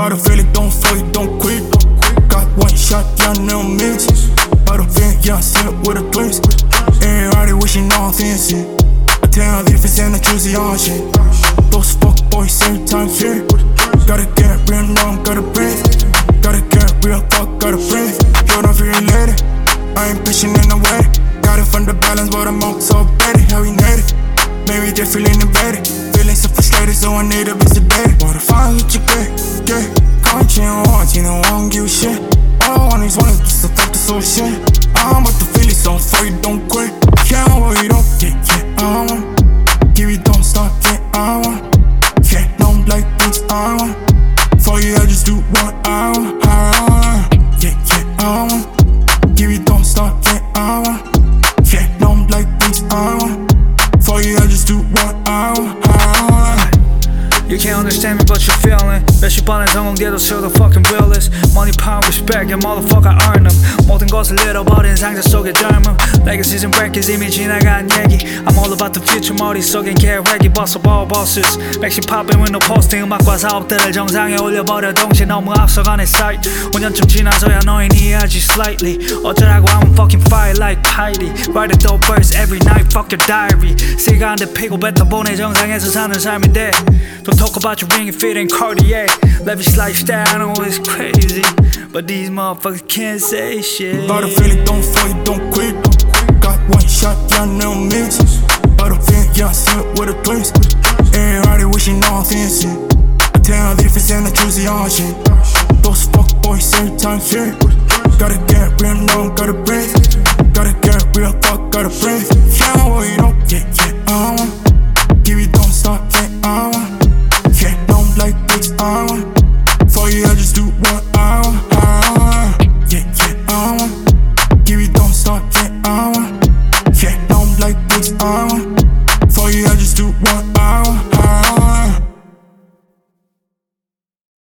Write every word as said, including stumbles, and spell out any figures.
Bottle feel it, don't fuck it, don't quit. Got one shot, yeah, no mix. Bottle vent, yeah, sent with a twist. Everybody wishing all fancy. I tell the difference and I choose the all shit. Those fuck boys, every time shit. Gotta get real long, gotta breathe. Gotta get real fuck, gotta breathe. Yo, don't feel related. I ain't pushing in the way. Got it from the balance, but I'm up so bad. How we made it? Maybe they're feeling embedded. Feeling so frustrated, so I need a bit sedated. What if I hit you good, yeah? Can't you want, you know I don't give a shit. All I want is one, just to fuck this whole shit. I'm about to feel it, so fuck it, don't quit. Yeah, what you don't get, yeah, I want. Give it, don't stop, yeah, I want. Yeah, don't like things, I want. For you, I just do what I want, I want. Yeah, yeah, I want. Give it, don't stop, yeah, I want. Yeah, don't like things, I want. For you, I just do what I want, I want. You can't understand me but you're feeling 몇십 번의 성공 뒤에도 still the fucking realist. Money, power, respect, yeah motherfucker I earn them. 모든 것을 잃어버린 상자 속의 젊음. Legacies and records 이미 지나간 얘기. I'm all about the future 머릿속엔 계획이 벌써 ball bosses. 백신 popping with no posting. 음악과 사업들을 정상에 올려버려 동시에 너무 앞서간 내 site. 오 년쯤 지나서야 너희 이해하지 slightly. 어쩌라고 I'm fucking fire like Heidi. Write a dope verse every night fuck your diary. 시간대 피고 뱉어 보내 정상에서 사는 삶인데 Don't talk about your ring and fit and Cartier. Lavish lifestyle, I know it's crazy, but these motherfuckers can't say shit. Bottle feel it, don't fuck it, don't quit. Got one shot, yeah, no mix. Bottle vent, yeah, sent with a twist. Everybody wishing all fancy. I tell the difference and I choose the all shit. Those fuck boys, every time shit. Gotta get real long, gotta breathe. Gotta get real fuck, gotta breathe. Yeah, what you don't get, yeah, I want. Give it, don't stop, yeah, I want. Yeah, don't like things, I want. For you, I just do what I want, I want. Yeah, yeah, I want. Give it, don't stop, yeah, I want. Yeah, don't like things, I want. For you, I just do what I want, I want.